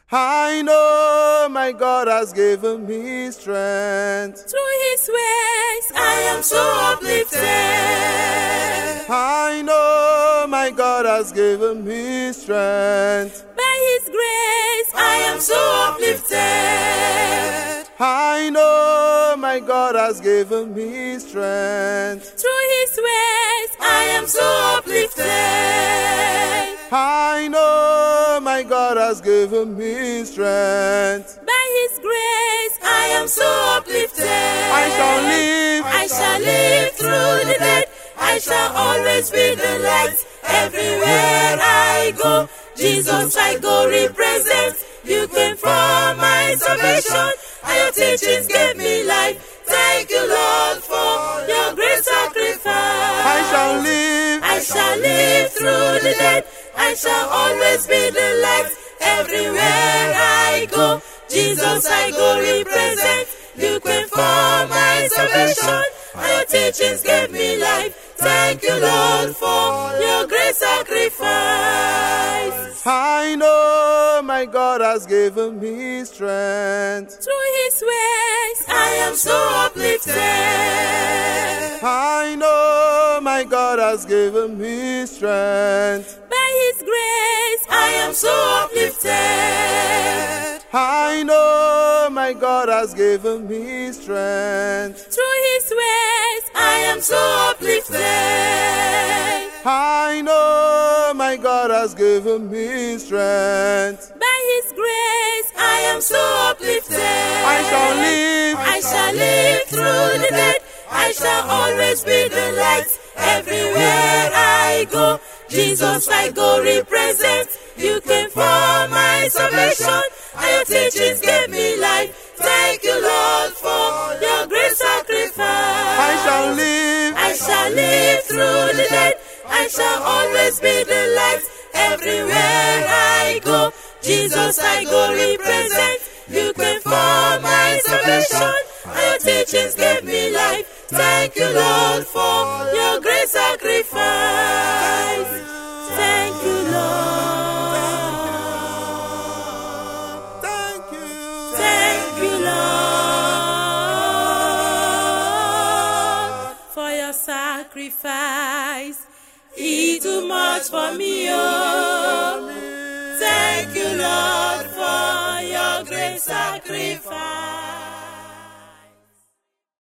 I know my God has given me strength. Through His ways, I am so uplifted. I know my God has given me strength. By His grace, I am so uplifted. I know my God has given me strength. Through His ways, I am so uplifted. I know my God has given me strength. By His grace, I am so uplifted. I shall live through the night. I shall always be the light. Everywhere I go, Jesus I go represent. You came for my salvation, and your teachings gave me life. Thank you, Lord, for your great sacrifice. I shall live through the night. I shall always be the light. Everywhere I go, Jesus I go represent. You came for my salvation, and your teachings gave me life. Thank you, Lord, for your great sacrifice. I know my God has given me strength. Through His ways, I am so uplifted. I know my God has given me strength. By His grace, I am so uplifted. I know my God has given me strength. Through His ways, I am so uplifted. I know my God has given me strength. By His grace, I am so uplifted. I shall live through the night. I shall always be the light. Everywhere I go, Jesus I go represent. You came for my salvation, and your teachings gave me life. Thank you, Lord, for your great sacrifice. I shall live through the night. I shall always be the light. Everywhere I go, Jesus I go represent. You came for my salvation, and your teachings gave me life. Thank you, Lord, for your great sacrifice. Thank you, Lord. Thank you. Thank you, Lord, for your sacrifice. It's too much for me, oh. Thank you, Lord, for your great sacrifice.